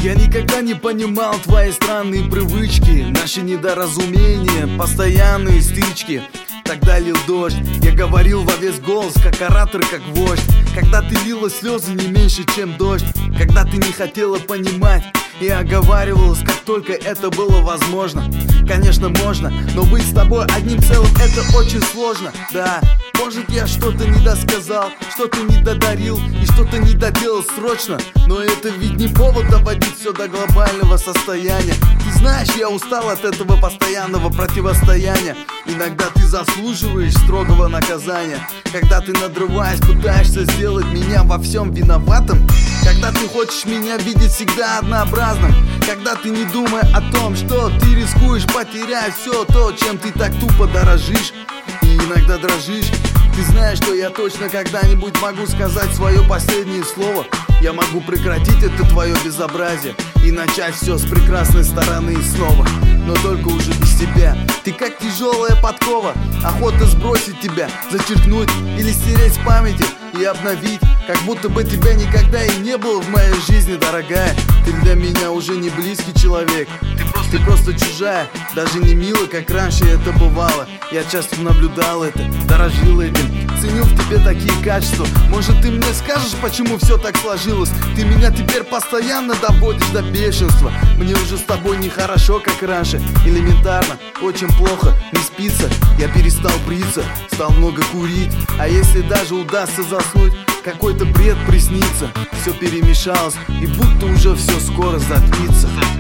Я никогда не понимал твои странные привычки, наши недоразумения, постоянные стычки. Тогда лил дождь, я говорил во весь голос, как оратор, как вождь. Когда ты лила слезы не меньше, чем дождь. Когда ты не хотела понимать и оговаривалась, как только это было возможно. Конечно, можно, но быть с тобой одним целым — это очень сложно. Да, может, я что-то не досказал, что-то не додарил и что-то не доделал срочно. Но это ведь не повод доводить все до глобального состояния. Ты знаешь, я устал от этого постоянного противостояния. Иногда ты заслуживаешь строгого наказания, когда ты, надрываясь, пытаешься сделать меня во всем виноватым. Когда ты хочешь меня видеть всегда однообразным. Когда ты, не думая о том, что ты рискуешь потерять все то, чем ты так тупо дорожишь и иногда дрожишь. Ты знаешь, что я точно когда-нибудь могу сказать свое последнее слово. Я могу прекратить это твое безобразие и начать все с прекрасной стороны снова. Но только уже без тебя. Ты как тяжелая подкова, охота сбросить тебя, зачеркнуть или стереть с памяти и обновить, как будто бы тебя никогда и не было в моей жизни, дорогая. Ты для меня уже не близкий человек. Ты просто чужая, даже не мило, как раньше это бывало. Я часто наблюдал это, дорожил этим, ценю в тебе такие качества. Может, ты мне скажешь, почему все так сложилось? Ты меня теперь постоянно доводишь до бешенства. Мне уже с тобой нехорошо, как раньше. Элементарно, очень плохо, не спится. Я перестал бриться, стал много курить. А если даже удастся заснуть, какой-то бред приснится. Все перемешалось, и будто уже все скоро затмится.